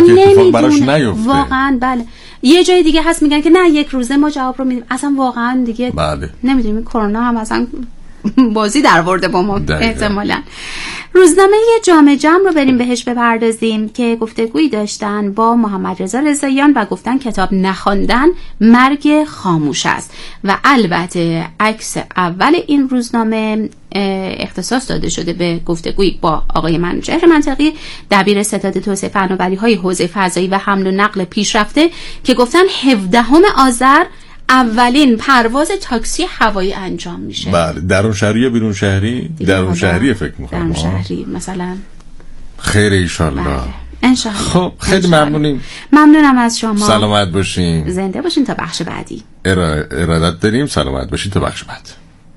که اتفاق براش نیفته. واقعا بله. یه جای دیگه هست میگن که نه یک روزه ما جواب رو میدیم. اصلا واقعا دیگه بله. نمیدونیم کرونا هم اصلا بازی در ورده با ما احتمالاً. روزنامه جامع جمع رو بریم بهش بپردازیم که گفتگویی داشتن با محمد رضا رضاییان و گفتن کتاب نخواندن مرگ خاموش است و البته عکس اول این روزنامه اختصاص داده شده به گفتگویی با آقای منوچهر منطقی، دبیر ستاد توسعه فناوری‌های حوزه فضایی و حمل و نقل پیشرفته، که گفتن 17 آذر اولین پرواز تاکسی هوایی انجام میشه. بله. درون شهری یا بیرون شهری؟ درون شهری فکر می‌کنم. درون شهری مثلا. خیر انشالله. بله. انشالله. خب خیلی ممنونیم. ممنونم از شما. سلامت باشین. زنده باشین تا بخش بعدی. ارادت داریم. سلامت باشین تا بخش بعد.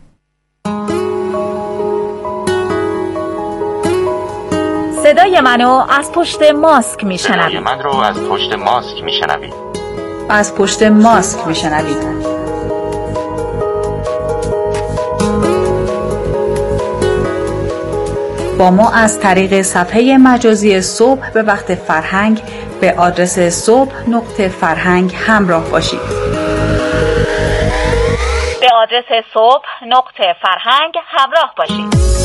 صدای منو از پشت ماسک میشنوید. صدای من رو از پشت ماسک میشنوید. از پشت ماسک میشنوید. با ما از طریق صفحه مجازی صبح به وقت فرهنگ به آدرس صبح.فرهنگ همراه باشید. به آدرس صبح.فرهنگ همراه باشید.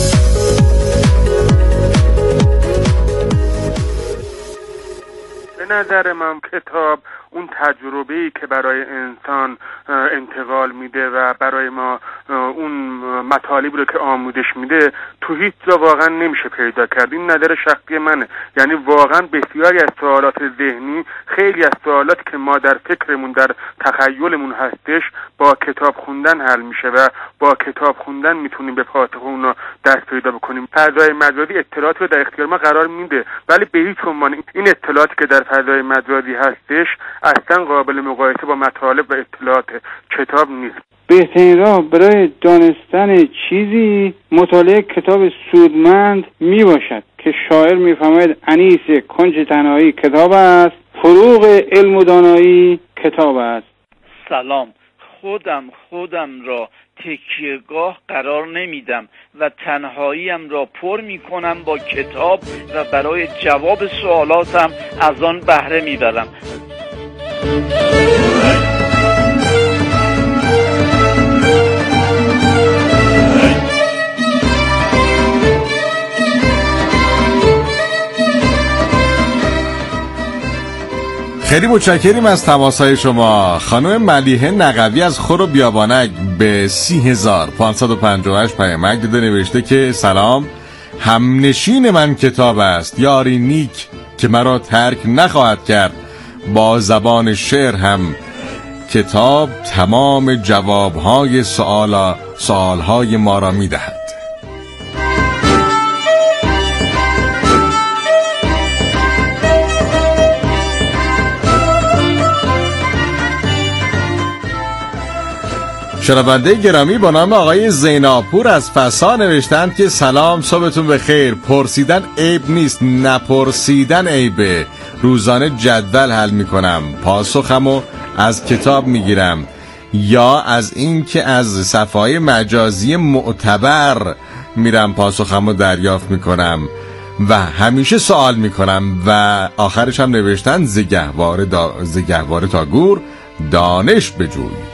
به نظر من کتاب اون تجربه‌ای که برای انسان انتقال میده و برای ما اون مطالبی رو که آموزش میده تو هیچ جا واقعا نمیشه پیدا کرد. این نظر شخصی منه. یعنی واقعا بسیاری از سوالات ذهنی، خیلی از سوالاتی که ما در فکرمون، در تخیلمون هستش، با کتاب خوندن حل میشه و با کتاب خوندن میتونیم به پاسخ اون دست پیدا بکنیم. فضای مجازی اطلاعاتی رو در اختیار ما قرار میده، ولی به هیچ عنوان این اطلاعاتی که در فضای مجازی هستش اصلا قابل مقایسه با مطالب و اطلاعات کتاب نیست. بهترین راه برای دانستن چیزی مطالعه کتاب سودمند می باشد که شاعر می فهمد انیس کنج تنهایی کتاب است، فروغ علم و دانایی کتاب است. سلام. خودم را تکیهگاه قرار نمیدم و تنهاییم را پر میکنم با کتاب و برای جواب سوالاتم از آن بهره میبرم. خیلی متشکریم از تماسهای شما. خانم ملیحه نقوی از خور و بیابانک به 30,558 پیامک داده، نوشته که سلام، همنشین من کتاب است، یاری نیک که مرا ترک نخواهد کرد. با زبان شعر هم کتاب تمام جوابهای سوالهای ما را میدهد. شنونده گرامی با نام آقای زیناپور از فسا نوشتند که سلام، صبحتون بخیر. پرسیدن عیب نیست، نپرسیدن عیبه. روزانه جدول حل میکنم، پاسخمو از کتاب میگیرم یا از این که از صفحه مجازی معتبر میرم پاسخمو دریافت میکنم و همیشه سوال میکنم. و آخرش هم نوشتن زگهواره تا گور دانش بجوی.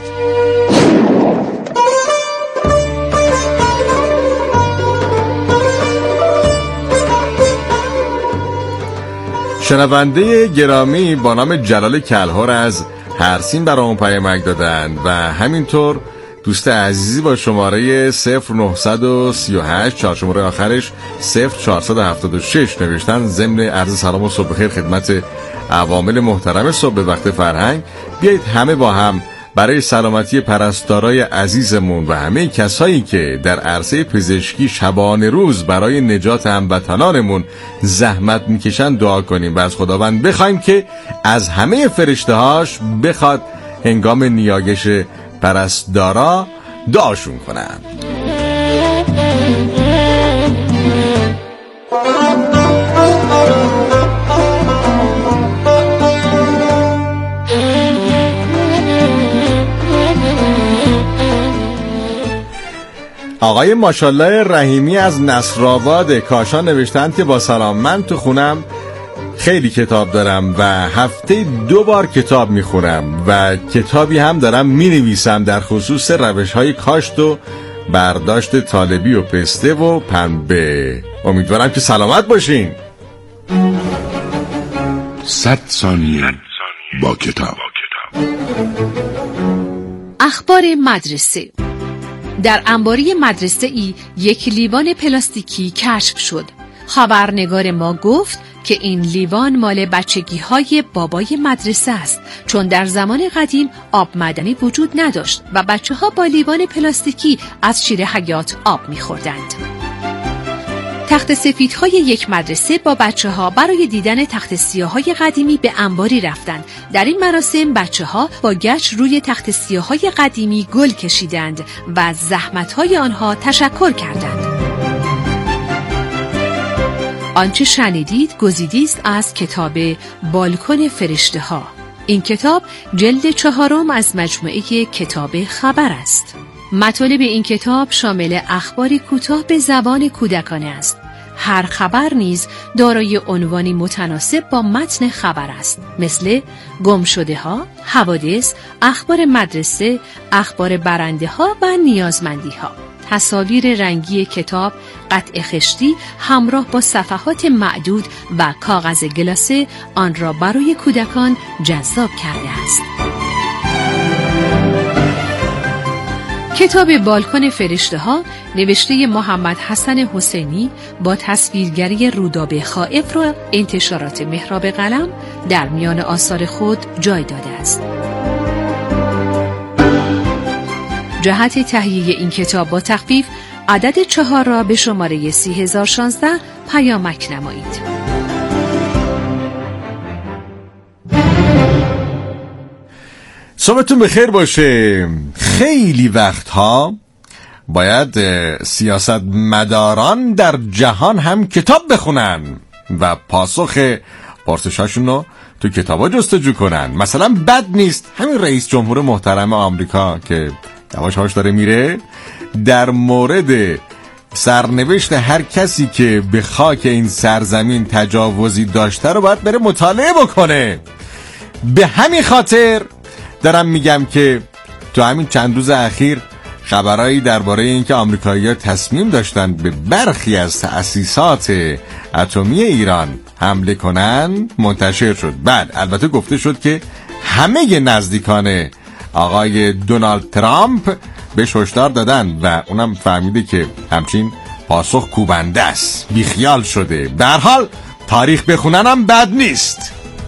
شنونده گرامی با نام جلال کلهر از هرسین برامون پیامک دادن و همینطور دوست عزیزی با شماره 0938 4 شماره آخرش 0476 نوشتن ضمن عرض سلام و صبح بخیر خدمت عوامل محترم صبح وقت فرهنگ. بیایید همه با هم برای سلامتی پرستارای عزیزمون و همه کسایی که در عرصه پزشکی شبانه روز برای نجات هموطنانمون زحمت میکشن دعا کنیم و از خداوند بخوایم که از همه فرشته‌هاش بخواد هنگام نیایش پرستارا دعاشون کنن. آقای ماشالله رحیمی از نصرآباد کاشان نوشتند که با سلام، من تو خونم خیلی کتاب دارم و هفته 2 بار کتاب میخونم و کتابی هم دارم مینویسم در خصوص روش‌های کاشت و برداشت طالبی و پسته و پنبه. امیدوارم که سلامت باشین. 100 ثانیه با کتاب. اخبار مدرسه. در انباری مدرسه ای یک لیوان پلاستیکی کشف شد. خبرنگار ما گفت که این لیوان مال بچگی های بابای مدرسه است، چون در زمان قدیم آب معدنی وجود نداشت و بچه ها با لیوان پلاستیکی از شیر حیات آب می‌خوردند. تخت سفیدهای یک مدرسه با بچه ها برای دیدن تخت سیاهای قدیمی به انباری رفتند. در این مراسم بچه ها با گچ روی تخت سیاهای قدیمی گل کشیدند و از زحمت‌های آنها تشکر کردند. آنچه شنیدید گزیدی است از کتاب بالکن فرشته ها. این کتاب جلد 4 از مجموعه کتاب خبر است. مطالب این کتاب شامل اخباری کوتاه به زبان کودکانه است. هر خبر نیز دارای عنوانی متناسب با متن خبر است، مثل گمشده ها، حوادث، اخبار مدرسه، اخبار برنده ها و نیازمندی ها. تصاویر رنگی کتاب قطع خشتی همراه با صفحات معدود و کاغذ گلاسه آن را برای کودکان جذاب کرده است. کتاب بالکن فرشته ها نوشته محمد حسن حسینی با تصویرگری رودابه خائف را انتشارات محراب قلم در میان آثار خود جای داده است. جهت تهیه این کتاب با تخفیف عدد 4 را به شماره 3016 پیامک نمایید. صبحتون بخیر باشه. خیلی وقتها باید سیاستمداران در جهان هم کتاب بخونن و پاسخ پرسشاشون رو تو کتابا جستجو کنن. مثلا بد نیست همین رئیس جمهور محترم آمریکا که یواش یواش داره میره، در مورد سرنوشت هر کسی که به خاک این سرزمین تجاوزی داشته رو باید بره مطالعه بکنه. به همین خاطر دارم میگم که تو همین چند روز اخیر خبرایی درباره اینکه آمریکایی‌ها تصمیم داشتن به برخی از تأسیسات اتمی ایران حمله کنن منتشر شد. بعد البته گفته شد که همه نزدیکان آقای دونالد ترامپ بهش هشدار دادن و اونم فهمیده که همچین پاسخ کوبنده است، بیخیال شده. به هر حال تاریخ بخوننم بد نیست.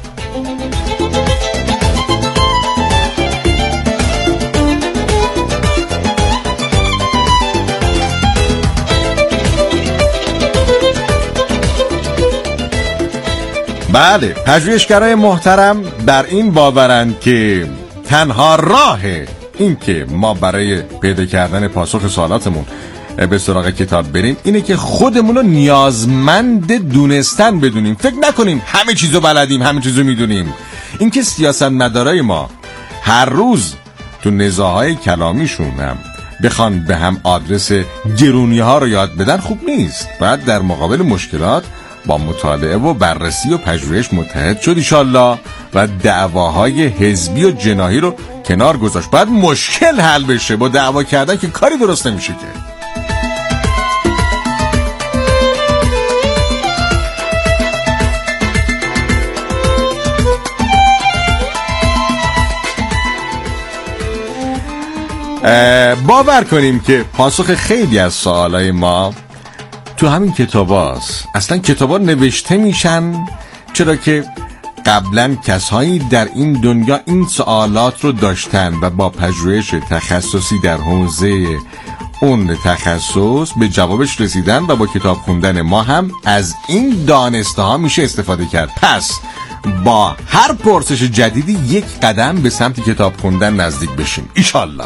بله، پژوهشگرای محترم بر این باورند که تنها راه این که ما برای پیدا کردن پاسخ سوالاتمون به سراغ کتاب بریم اینه که خودمون رو نیازمند دونستن بدونیم. فکر نکنیم همه چیزو بلدیم، همه چیزو میدونیم. اینکه سیاستمدارای ما هر روز تو نزاعهای کلامیشون هم بخوان به هم آدرس گرونی ها رو یاد بدن خوب نیست. باید در مقابل مشکلات با مطالعه و بررسی و پژوهش متحد شد انشالله و دعواهای حزبی و جناحی رو کنار گذاشت. باید مشکل حل بشه، با دعوا کردن که کاری درست نمیشه که. باور کنیم که پاسخ خیلی از سوالای ما تو همین کتاباست. اصلا کتابا نوشته میشن چرا که قبلا کسایی در این دنیا این سوالات رو داشتن و با پژوهش تخصصی در حوزه اون تخصص به جوابش رسیدن و با کتاب خوندن ما هم از این دانسته ها میشه استفاده کرد. پس با هر پرسش جدیدی یک قدم به سمت کتاب خوندن نزدیک بشیم انشالله.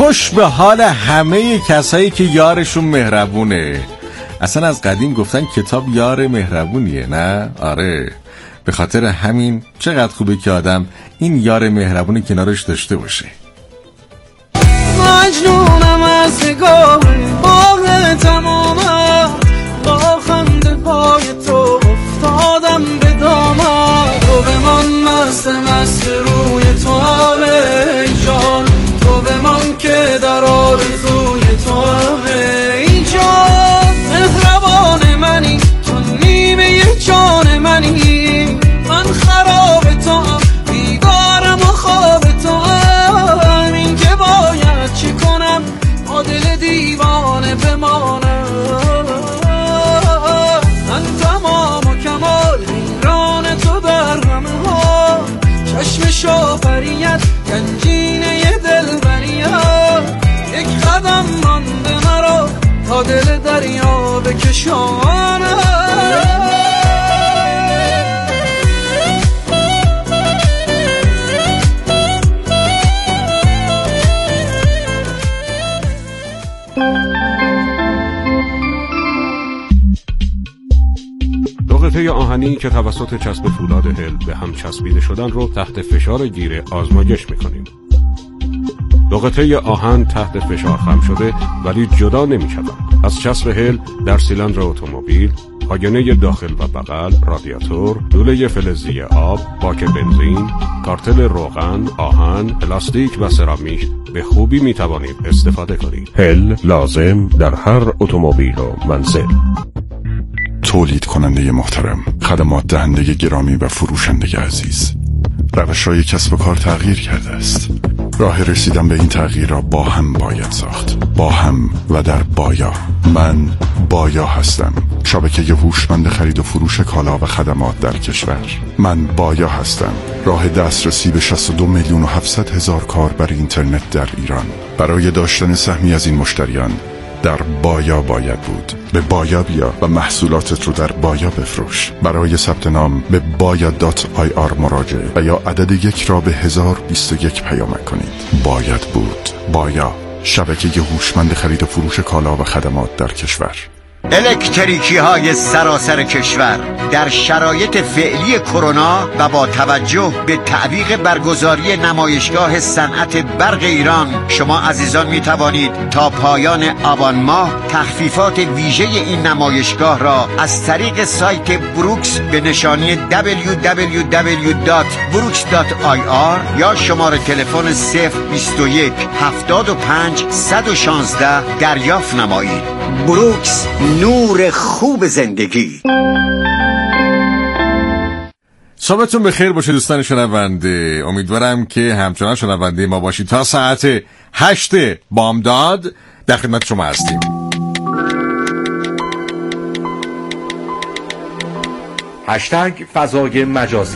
خوش به حال همه کسایی که یارشون مهربونه. اصلا از قدیم گفتن کتاب یار مهربونیه، نه؟ آره، به خاطر همین چقدر خوبه که آدم این یار مهربونی کنارش داشته باشه. مجنونم از نگاه باغ تمامم، با خنده پای تو افتادم به دامم. تو بمان مست مست روی تو همه جان، تو بمان که در آرزوی تو همه جان. مهربان منی تو نیمه جان منی، من خراب تو هم بیدارم و خواب تو هم. این که باید چی کنم با دل دیوانه بمانم. من تمام و کمال حیران تو در همه ها، چشم شاپریت گنجینه دل بریت. یک قدم مانده مرا تا دل دریا بکشانم. دو قطعه آهنی که توسط چسب فولاد هل به هم چسبیده شدن رو تحت فشار گیره آزمایش میکنیم. دو قطعه آهن تحت فشار خم شده ولی جدا نمیشوند. از چسب هل در سیلندر اتومبیل، آینه داخل و بغل، رادیاتور، لوله فلزی آب، باک بنزین، کارتل روغن، آهن، پلاستیک و سرامیک به خوبی میتوانید استفاده کنید. هل لازم در هر اتومبیل و منزل. تولید کننده محترم، خدمات دهنده گرامی و فروشنده عزیز، روش‌های کسب و کار تغییر کرده است. راه رسیدن به این تغییر را با هم باید ساخت، با هم و در بایا. من بایا هستم، شبکه هوشمند خرید و فروش کالا و خدمات در کشور. من بایا هستم، راه دسترسی به 62,700,000 کاربر اینترنت در ایران. برای داشتن سهمی از این مشتریان در بایا باید بود. به بایا بیا و محصولاتت رو در بایا بفروش. برای ثبت نام به baya.ir مراجعه و یا عدد 1 را به 1021 پیامک کنید. باید بود. بایا، شبکه هوشمند خرید و فروش کالا و خدمات در کشور. الکتریکی های سراسر کشور در شرایط فعلی کرونا و با توجه به تعویق برگزاری نمایشگاه صنعت برق ایران، شما عزیزان می توانید تا پایان آبان ماه تخفیفات ویژه این نمایشگاه را از طریق سایت بروکس به نشانی www.brooks.ir یا شماره تلفن 021 75 116 دریافت نمایید. بروکس، نور خوب زندگی. صبحتون بخیر باشه دوستان شنونده. امیدوارم که همچنان شنونده ما باشید. تا ساعت 8 بامداد در خدمت شما هستیم. هشتگ فضای مجازی.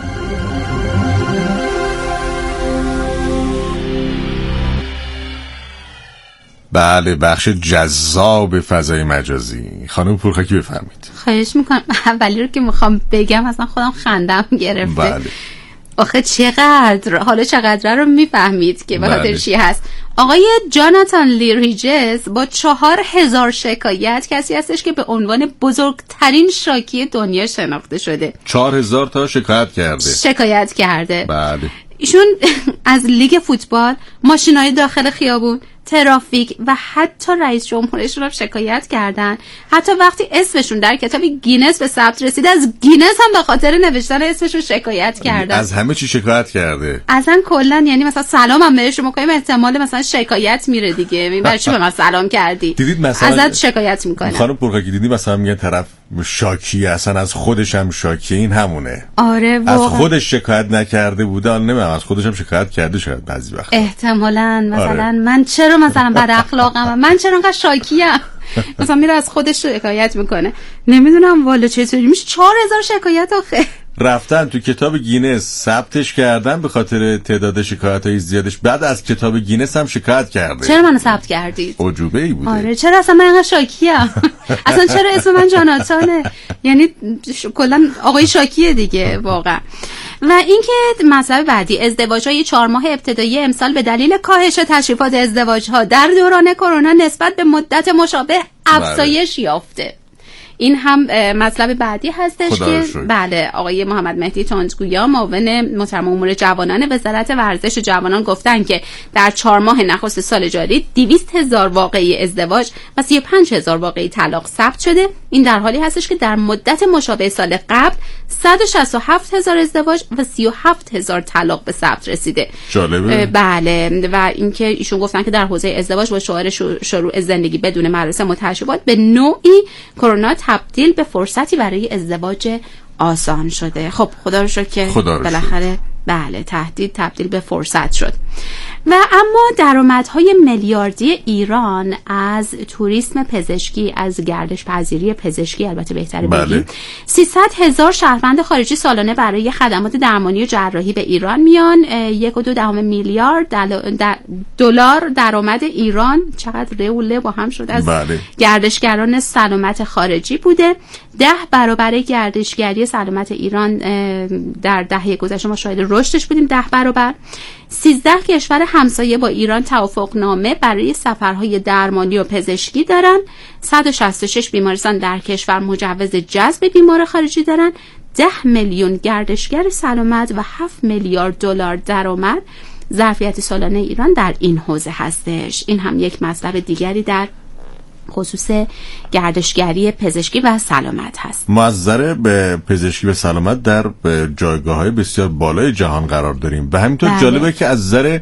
بله، بخش جذاب فضای مجازی. خانم پورخاکی بفرمید. خواهش میکنم. اولی رو که میخوام بگم اصلا خودم خندم گرفته. بله. آخه چقدر رو میفهمید که به خاطر چی هست. آقای جاناتان لی ریجز با 4,000 شکایت کسی هستش که به عنوان بزرگترین شاکی دنیا شناخته شده. 4,000 تا شکایت کرده. بله. ایشون از لیگ فوتبال، ماشینای داخل خیابون، ترافیک و حتی رئیس جمهورشون هم شکایت کردن. حتی وقتی اسمشون در کتاب گینس به ثبت رسید، از گینس هم به خاطر نوشتن اسمشون شکایت کردن. از همه چی شکایت کرده. اصلا کلا یعنی مثلا سلام هم بهش میگیم، احتمال مثلا شکایت میره دیگه. برای چی به من سلام کردی؟ دیدید مثلا ازت شکایت میکنه. خانم پورخاکی دیدی مثلا میگن طرف شاکی، اصلا از خودش هم شاکی. این همونه. آره واقعا. از خودش شکایت نکرده بوده، نمیدونم از خودش هم شکایت کرده شاید بعضی وقت. احتمالاً مثلا آره. من چرا مثلا بد اخلاقم، من چرا انقدر شاکیم، مثلا میره از خودش شکایت میکنه. نمیدونم والا چطوری میشه 4,000 شکایت آخه. رفتن تو کتاب گینس ثبتش کردن به خاطر تعداد شکایت‌های زیادش. بعد از کتاب گینس هم شکایت کرده. چرا منو ثبت کردید؟ عجوبه‌ای بوده. آره چرا اصلا من اینقدر شاکیم؟ اصلا چرا اسم من جاناتانه؟ یعنی کلا آقای شاکیه دیگه واقعا. و اینکه مسئله بعدی، ازدواج‌های 4 ماه ابتدایی امسال به دلیل کاهش تشریفات ازدواج‌ها در دوران کرونا نسبت به مدت مشابه افزایش یافته. این هم مطلب بعدی هستش که بله آقای محمد مهدی تندگویا معاون محترم امور جوانان وزارت ورزش جوانان گفتن که در 4 ماه نخست سال جاری 200,000 واقعه ازدواج و 35,000 واقعه طلاق ثبت شده. این در حالی هستش که در مدت مشابه سال قبل 167,000 ازدواج و 37,000 طلاق به ثبت رسیده. جالبه. بله و اینکه ایشون گفتن که در حوزه ازدواج با شعار شروع زندگی بدون مراسم و تشریفات به نوعی کرونا تبدیل به فرصتی برای ازدواج آسان شده. خب خدا رو شکر که بالاخره بله تهدید تبدیل به فرصت شد. و اما درآمدهای میلیاردی ایران از توریسم پزشکی، از گردش پذیری پزشکی، البته بهتره بگیم 300,000 شهروند خارجی سالانه برای خدمات درمانی و جراحی به ایران میان. 1.2 میلیارد دلار درآمد ایران، چقدر ره با هم شد، از گردشگران سلامت خارجی بوده. 10 برابر گردشگری سلامت ایران در دهه گذشته ما شاهد رشدش بودیم، 10 برابر. 13 کشور همسایه با ایران توافقنامه برای سفرهای درمانی و پزشکی دارن. 166 بیمارستان در کشور مجوز جذب بیمار خارجی دارن. 10 میلیون گردشگر سلامت و 7 میلیارد دلار درآمد ظرفیت سالانه ایران در این حوزه هستش. این هم یک مطلب دیگری در خصوص گردشگری پزشکی و سلامت هست. ما از نظر به پزشکی و سلامت در جایگاه‌های بسیار بالای جهان قرار داریم و همینطور جالبه که از نظر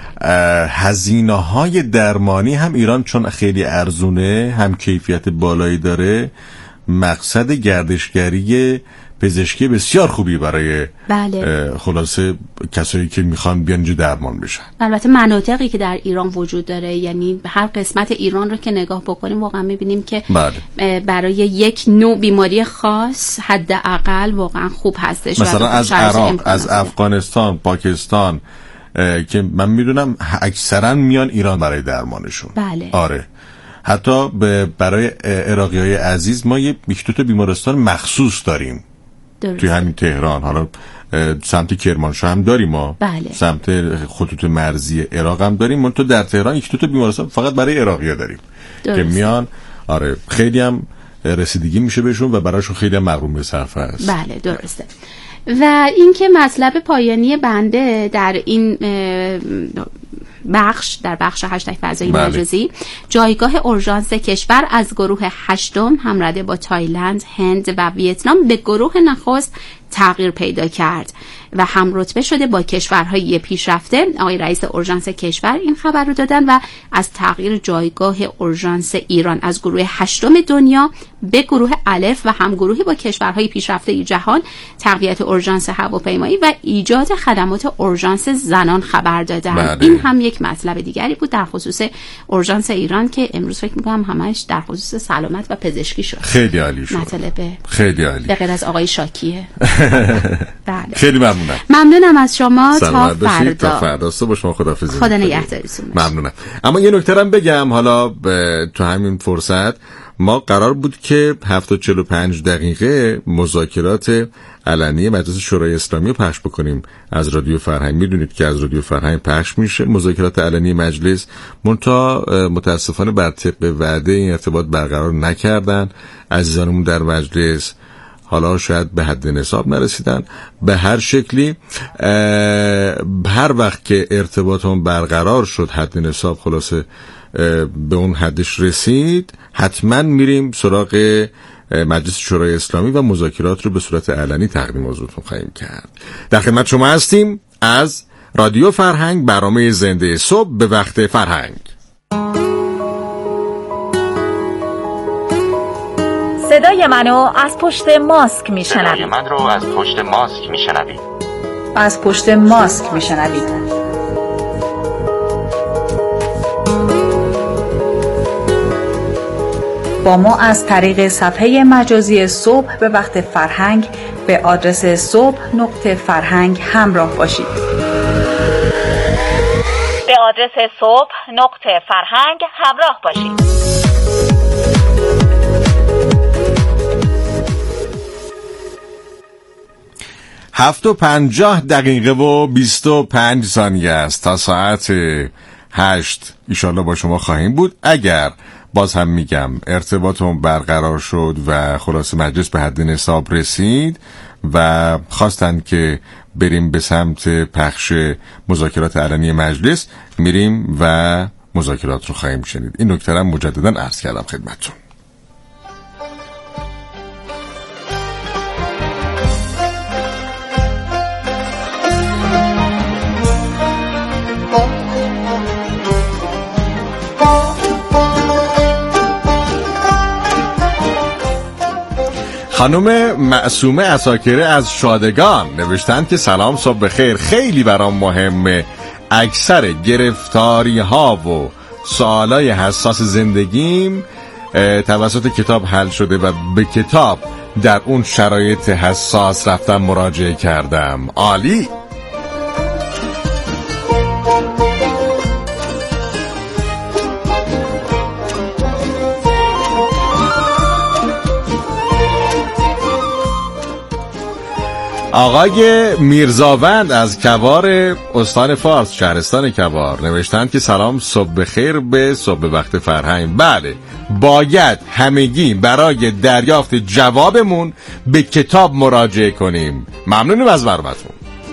هزینه‌های درمانی هم ایران چون خیلی ارزونه، هم کیفیت بالایی داره، مقصد گردشگری پزشکی بسیار خوبی برای خلاصه کسایی که میخوان بیان اینجا درمان بشن. البته مناطقی که در ایران وجود داره، یعنی هر قسمت ایران رو که نگاه بکنیم واقعا میبینیم که برای یک نوع بیماری خاص حداقل واقعا خوب هستش. مثلا از عراق، از افغانستان، پاکستان که من میدونم اکثرا میان ایران برای درمانشون. آره حتی برای عراقیای عزیز ما یک دو بیمارستان مخصوص داریم توی همین تهران. حالا سمت کرمانشاه هم داریم ما، سمت خطوط مرزی عراق هم داریم. ما تو در تهران یک دو بیمارستان فقط برای عراقی‌ها داریم که میان. آره خیلی هم رسیدگی میشه بهشون و براشون خیلی هم مقروم به صرفه است. بله درسته. و اینکه مطلب پایانی بنده در این در بخش هشتگ فضای مجازی، جایگاه اورژانس کشور از گروه 8 همرده با تایلند، هند و ویتنام به گروه نخست تغییر پیدا کرد و هم رتبه شده با کشورهای پیشرفته. آقای رئیس اورژانس کشور این خبر رو دادن و از تغییر جایگاه اورژانس ایران از گروه 8 دنیا به گروه الف و همگروهی با کشورهای پیشرفته جهان، تقویت اورژانس هواپیمایی و ایجاد خدمات اورژانس زنان خبر دادن. این هم یک مطلب دیگری بود در خصوص اورژانس ایران که امروز فکر می‌کنم همش در خصوص سلامت و پزشکی شد. خیلی عالی شد. خیلی عالی. به غیر از آقای شاکیه. بله. خیلی ممنونم. ممنونم از شما. تا فردا صبح شما خداحافظی. خدا نگهدارتون. ممنونم. اما یه نکته هم بگم، حالا تو همین فرصت ما قرار بود که 7:45 مذاکرات علنی مجلس شورای اسلامی رو پخش بکنیم از رادیو فرهنگ. میدونید که از رادیو فرهنگ پخش میشه مذاکرات علنی مجلس، منتها متاسفانه بر طبق وعده این ارتباط برقرار نکردن عزیزانمون در مجلس. حالا شاید به حد نصاب نرسیدن. به هر شکلی هر وقت که ارتباطمون برقرار شد، حد نصاب خلاصه به اون حدش رسید، حتما میریم سراغ مجلس شورای اسلامی و مذاکرات رو به صورت علنی تقدیم حضورتون خواهیم کرد. در خدمت شما هستیم از رادیو فرهنگ، برنامه زنده صبح به وقت فرهنگ. صدای منو از پشت ماسک میشنوید. صدای من رو از پشت ماسک میشنوید. از پشت ماسک میشنوید. با ما از طریق صفحه مجازی صبح به وقت فرهنگ به آدرس صبح.فرهنگ همراه باشید. به آدرس صبح.فرهنگ همراه باشید. 7:50 و 25 ثانیه است. تا ساعت 8 ایشالله با شما خواهیم بود. اگر باز هم میگم ارتباطمون برقرار شد و خلاص مجلس به حد نصاب رسید و خواستن که بریم به سمت پخش مذاکرات علنی مجلس، میریم و مذاکرات رو خواهیم شنید. این نکته رو مجددا عرض کردم خدمتتون. خانم معصومه عساکره از شادگان نوشتند که سلام، صبح بخیر. خیلی برام مهمه اکثر گرفتاری ها و سوالای حساس زندگیم توسط کتاب حل شده و به کتاب در اون شرایط حساس رفتم مراجعه کردم. عالی. آقای میرزاوند از کوار استان فارس شهرستان کوار نوشتند که سلام، صبح بخیر به صبح وقت فرهنگ. بله، باید همگی برای دریافت جوابمون به کتاب مراجعه کنیم. ممنونیم از برنامه‌تون.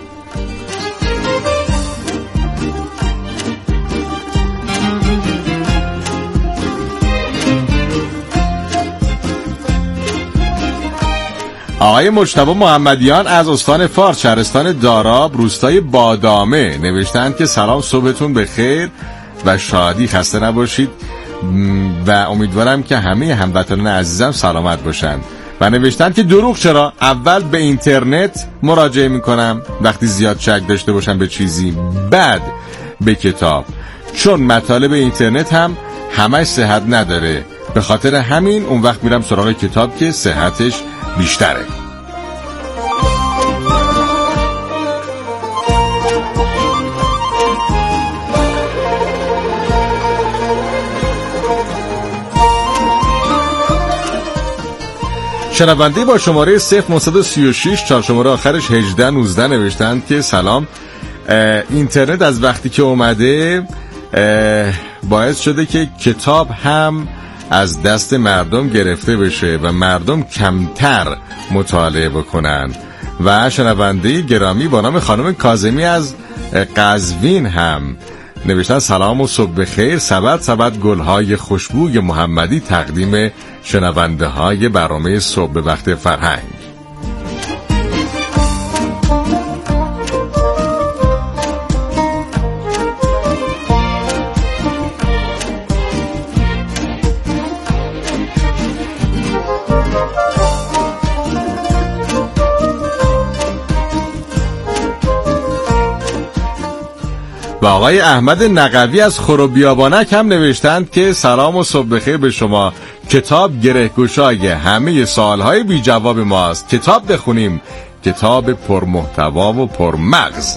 آقای مجتبی محمدیان از استان فارس شهرستان داراب روستای بادامه نوشتند که سلام، صبحتون بخیر و شادی، خسته نباشید و امیدوارم که همه هموطنان عزیزم سلامت باشند. و نوشتند که دروغ چرا، اول به اینترنت مراجعه میکنم وقتی زیاد شک داشته باشم به چیزی، بعد به کتاب، چون مطالب اینترنت هم همش صحت نداره، به خاطر همین اون وقت میرم سراغ کتاب که صحتش بیشتره. شنونده با شماره 0936 4 شماره آخرش 1819 نوشتند که سلام، اینترنت از وقتی که اومده باعث شده که کتاب هم از دست مردم گرفته بشه و مردم کمتر مطالعه بکنن. و شنونده گرامی با نام خانم کاظمی از قزوین هم نوشتن سلام و صبح بخیر، سبد گلهای خوشبوی محمدی تقدیم شنونده های برنامه صبح وقت فرهنگ. و آقای احمد نقوی از خروبیابانک هم نوشتند که سلام و صبح بخیر به شما، کتاب گره‌گشای همه سوالهای بی جواب ماست، کتاب بخونیم، کتاب پرمحتوا و پرمغز.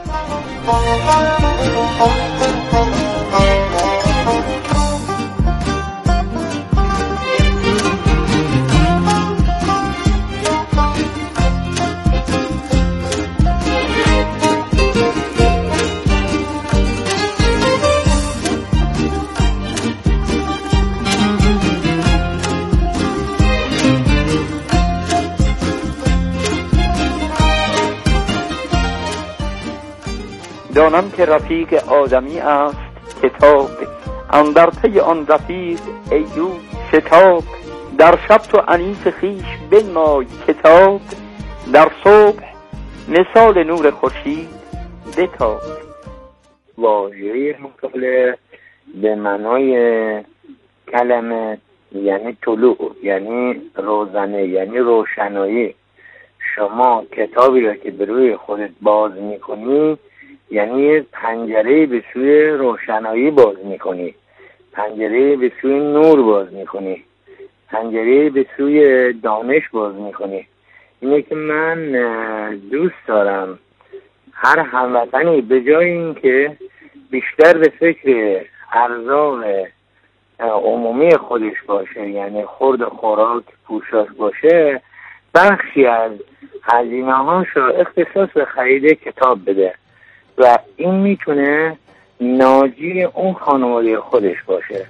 دانم که رفیق آدمی است کتاب، اندر پی آن رفیق ای دوست شتاب. در شب تو انیس خویش بنمای کتاب، در صبح مثال نور خورشید بتاب. واژه مطالعه به معنای کلمه یعنی طلوع، یعنی روزنه، یعنی روشنایی. شما کتابی را که به روی خودت باز میکنی یعنی پنجره به سوی روشنایی باز میکنی، پنجره به سوی نور باز میکنی، پنجره به سوی دانش باز میکنی. اینه که من دوست دارم هر هموطنی به جای این که بیشتر به فکر ارزاق عمومی خودش باشه، یعنی خورد خوراک پوشاک باشه، بخشی از هزینه هاش رو اختصاص به خرید کتاب بده و این میتونه ناجی اون خانواده خودش باشه.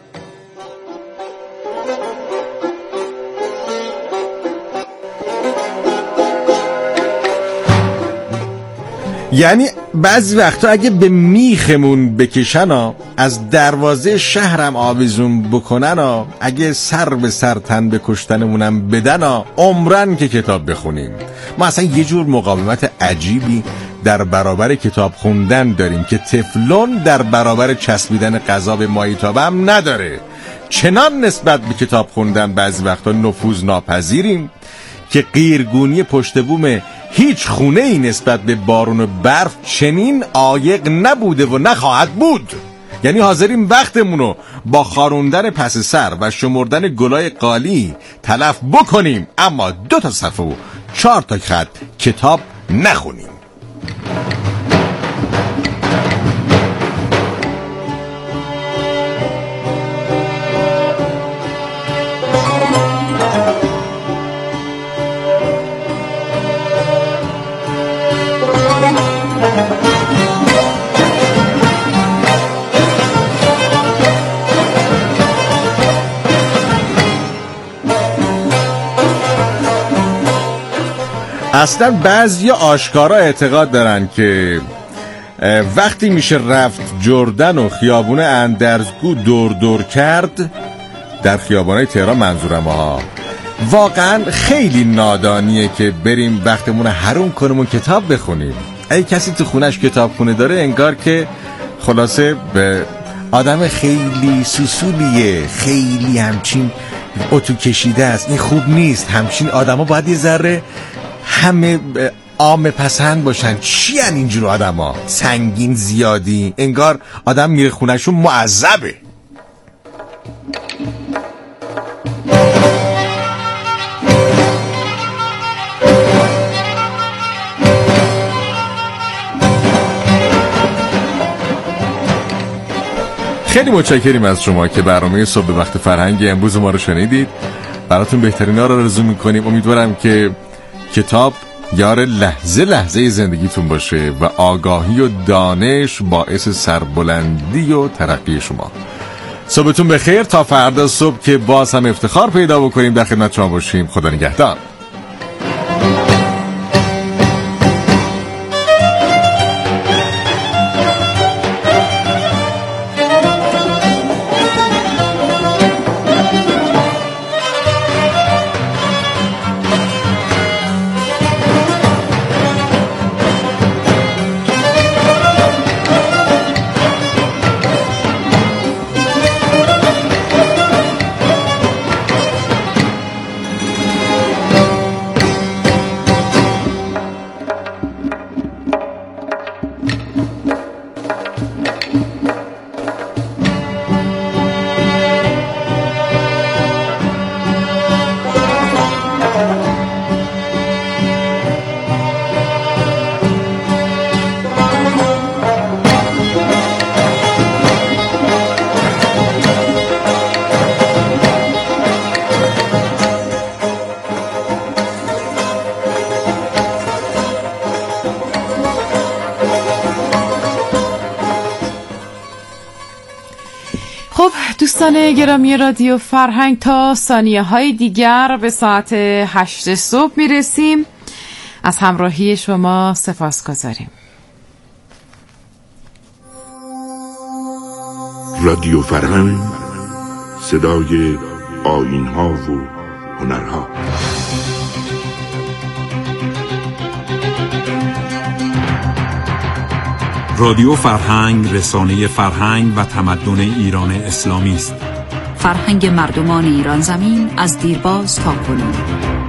یعنی بعضی وقتا اگه به میخمون بکشن از دروازه شهرم آویزون بکنن اگه سر به سر تن به کشتنمونم بدن عمرن که کتاب بخونیم. ما اصلا یه جور مقاومت عجیبی در برابر کتاب خوندن داریم که تفلون در برابر چسبیدن غذا به مایتابه هم نداره. چنان نسبت به کتاب خوندن بعضی وقتا نفوذ ناپذیریم که قیرگونی پشت بوم هیچ خونه ای نسبت به بارون و برف چنین عایق نبوده و نخواهد بود. یعنی حاضریم وقتمونو با خاروندن پس سر و شمردن گلای قالی تلف بکنیم اما 2 صفحه و 4 خط کتاب نخونیم. اصلا بعضیا آشکارا اعتقاد دارن که وقتی میشه رفت جردن و خیابون اندرزگو دور کرد، در خیابانای تهران منظورم ها، واقعا خیلی نادانیه که بریم وقتمون حروم کنیم و کتاب بخونیم. اگه کسی تو خونش کتابخونه داره انگار که خلاصه به آدم خیلی سوسولیه، خیلی همچین اتو کشیده است. این خوب نیست. همچین آدما باید یه ذره همه عام پسند باشن. چی ان اینجور آدم ها؟ سنگین زیادی، انگار آدم میره خونهشون معذبه. خیلی متشکریم از شما که برنامه صبح به وقت فرهنگ امروز ما رو شنیدید. براتون بهترینا رو آرزو میکنیم. امیدوارم که کتاب یار لحظه لحظه زندگیتون باشه و آگاهی و دانش باعث سربلندی و ترقی شما. صبحتون بخیر تا فردا صبح که باز هم افتخار پیدا بکنیم در خدمت شما باشیم. خدا نگهدار. دوستان گرامی رادیو فرهنگ، تا ثانیه های دیگر به ساعت 8 صبح میرسیم. از همراهی شما سپاسگزاریم. رادیو فرهنگ، صدای آیین‌ها و هنرها. رادیو فرهنگ رسانه فرهنگ و تمدن ایران اسلامی است. فرهنگ مردمان ایران زمین از دیرباز تا کنون.